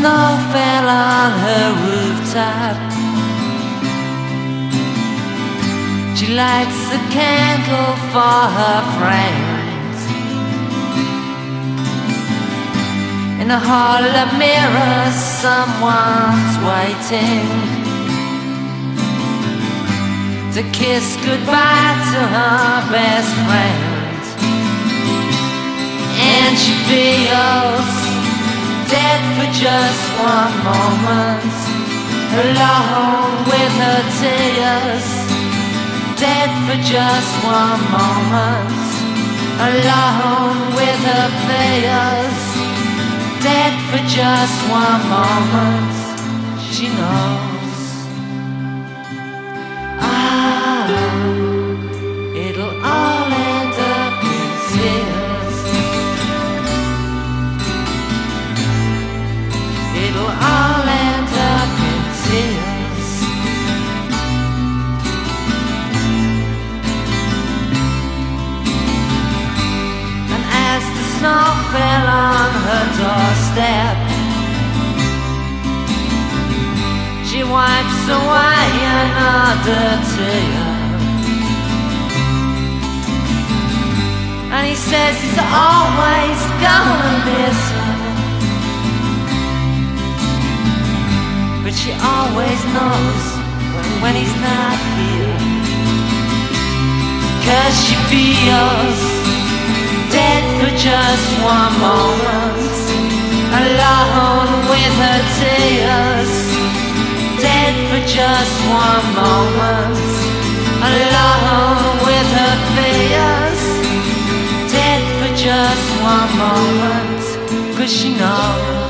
snow fell on her rooftop, she lights a candle for her friends. In a hall of mirrors, someone's waiting to kiss goodbye to her best friend. And she feels dead for just one moment, alone with her tears. Dead for just one moment, alone with her fears. Dead for just one moment, she knows. It'll all end up in tears. It'll all end up in tears. And as the snow fell on her doorstep, she wipes away another tear. And he says he's always gonna miss her, but she always knows when he's not here. 'Cause she feels dead for just one moment, alone with her tears. Dead for just one moment, alone with her fears. Dead for just one moment, 'cause she knows.